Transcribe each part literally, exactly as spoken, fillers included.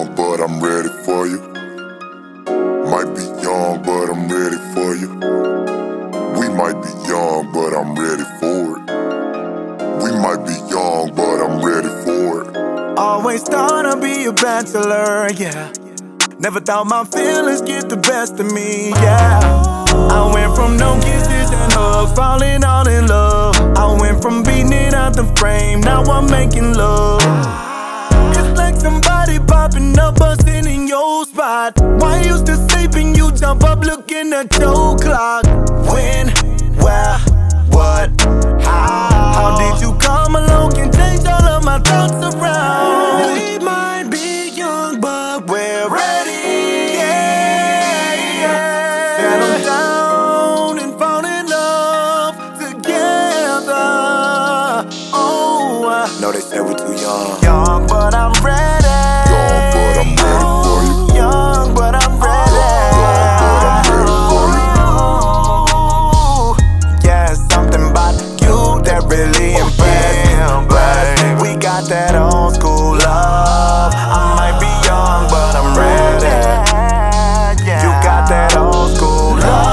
young, but I'm ready for you. Might be young, but I'm ready for you. We might be young, but I'm ready for it. We might be young, but I'm ready for it. Always thought I'd be a bachelor, yeah. Never thought my feelings get the best of me, yeah. I went from no kisses and hugs, falling all in love. I went from beating it out the frame, now I'm making love. It's like somebody popping up, busting in your spot. Why you still sleeping? You jump up looking at your clock. When, where, what, how? How did you come along and change all of my thoughts around? We might be young, but we're ready, yeah, yeah. Settle down and fall in love together. Oh, I know they say we're too young. Young, but I'm ready. Young, but I'm ready for you. Young, but I'm ready. Young, but I'm ready for you. Yeah, something about you that really impressed me. We got that old school love. I might be young, but I'm ready. You got that old school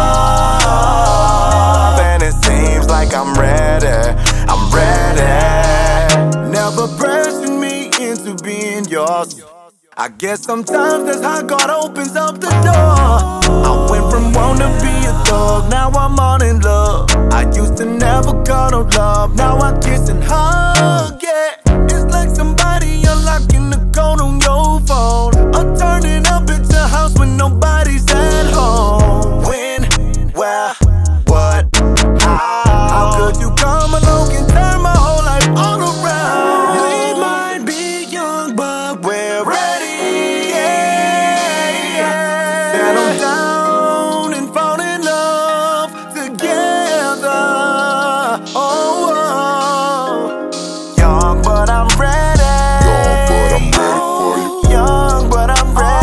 love, and it seems like I'm ready. I'm ready. Never pressured me into being yours. I guess sometimes that's how God opens up the door. I went from wanting to be a thug, now I'm all in love. I used to never cuddle love, now I kiss and hug, yeah. It's like somebody unlocking the code on your phone, or turning up at your house when nobody's at home. When, where, what, how? How could you come along and turn my whole life all around? We might be young, but we're ready, yeah, yeah. Settle down and fall in love together. Oh, oh. Young, but I'm ready. Young, but I'm ready for you. Young, but I'm ready.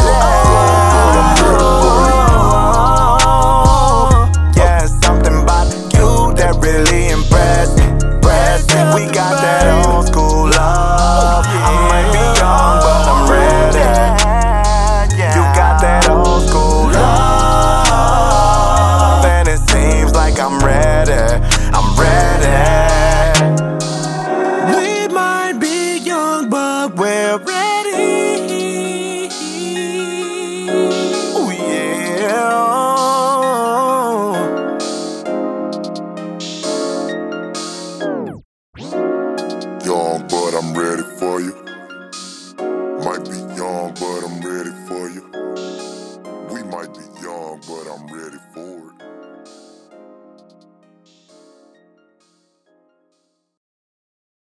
Yeah, something about you that really impressed me. Impressed me. We got that old school love. I might be young, but I'm ready. You got that old school love, and it seems like I'm ready. I'm ready. We might be young, but we're ready. Oh, yeah. Young, but I'm ready for you. Might be young, but I'm ready for you. We might be young, but I'm ready for it.